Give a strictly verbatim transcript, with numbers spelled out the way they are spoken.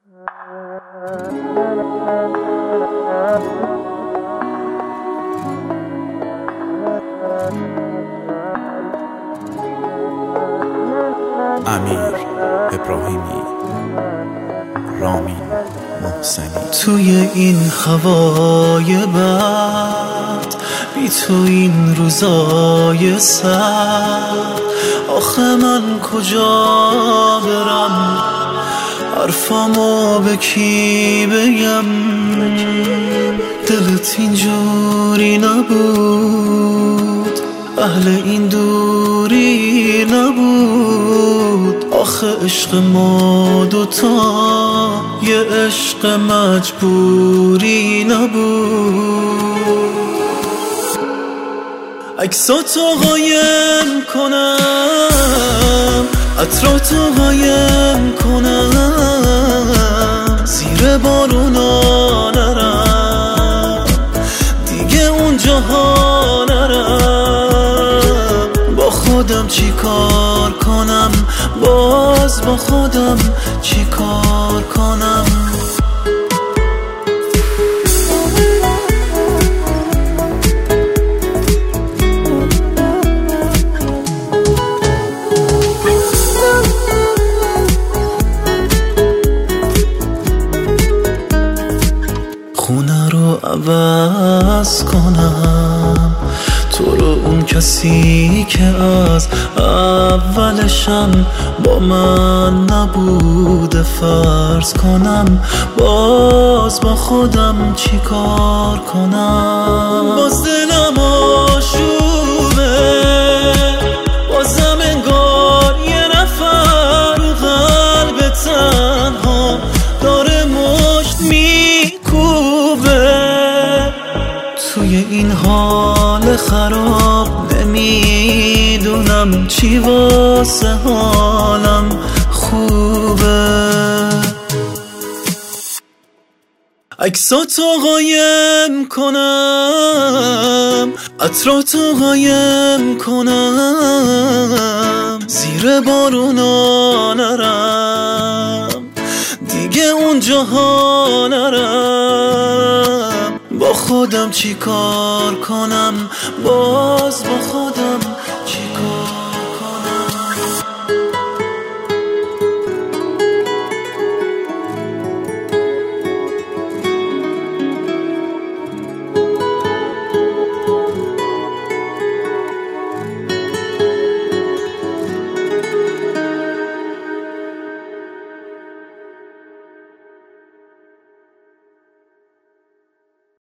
امیر ابراهیمی، رامین محسنی. توی این هوای بد، بی تو این روزای سرد، آخه من کجا برم؟ حرفامو به کی بگم؟ دلت اینجوری نبود، اهل این دوری نبود. آخه عشق ما دوتا یه عشق مجبوری نبود. عکساتو قایم کنم، عطراتو قایم کنم، زیر بارونا نرم، دیگه اونجاها نرم. با خودم چی کار کنم، باز با خودم چی کار کنم؟ خونه رو عوض کنم، تو رو اون کسی که از اولشم با من نبوده فرض کنم، باز با خودم چی کار کنم؟ باز دلم آشوبه، بازم انگار یه نفر رو قلب تنها داره مشت میکوبه. توی این حال خراب نمیدونم چی واسه حالم خوبه. عکساتو قایم کنم، عطراتو قایم کنم، زیر بارونا نرم، دیگه اونجاها نرم. با خودم چی کار کنم، باز با خودم